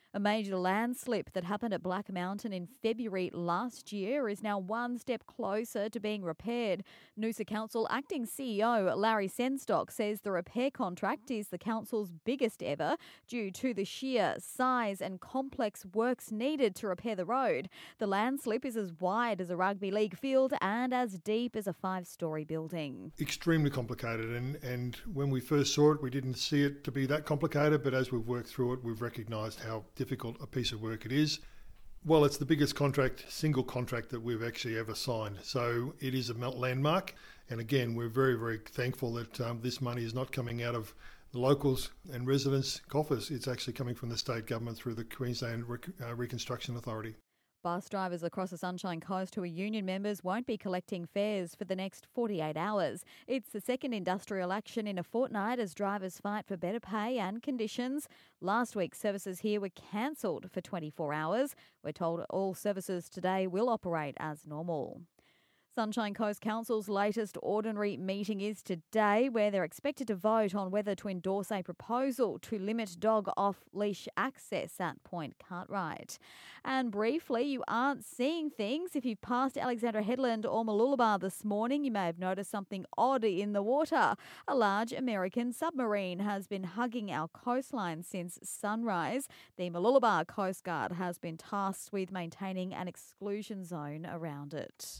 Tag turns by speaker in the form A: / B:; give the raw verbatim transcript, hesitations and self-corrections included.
A: A major landslip that happened at Black Mountain in February last year is now one step closer to being repaired. Noosa Council Acting C E O Larry Senstock says the repair contract is the council's biggest ever due to the sheer size and complex works needed to repair the road. The landslip is as wide as a rugby league field and as deep as a five-storey building.
B: Extremely complicated, and, and when we first saw it, we didn't see it to be that complicated, but as we've worked through it, we've recognised how difficult a piece of work it is. Well, it's the biggest contract, single contract that we've actually ever signed. So it is a landmark. And again, we're very, very thankful that um, this money is not coming out of the locals and residents' coffers. It's actually coming from the state government through the Queensland Rec- uh, Reconstruction Authority.
A: Bus drivers across the Sunshine Coast who are union members won't be collecting fares for the next forty-eight hours. It's the second industrial action in a fortnight as drivers fight for better pay and conditions. Last week, services here were cancelled for twenty-four hours. We're told all services today will operate as normal. Sunshine Coast Council's latest ordinary meeting is today, where they're expected to vote on whether to endorse a proposal to limit dog off-leash access at Point Cartwright. And briefly, you aren't seeing things. If you've passed Alexandra Headland or Mooloolaba this morning, you may have noticed something odd in the water. A large American submarine has been hugging our coastline since sunrise. The Mooloolaba Coast Guard has been tasked with maintaining an exclusion zone around it.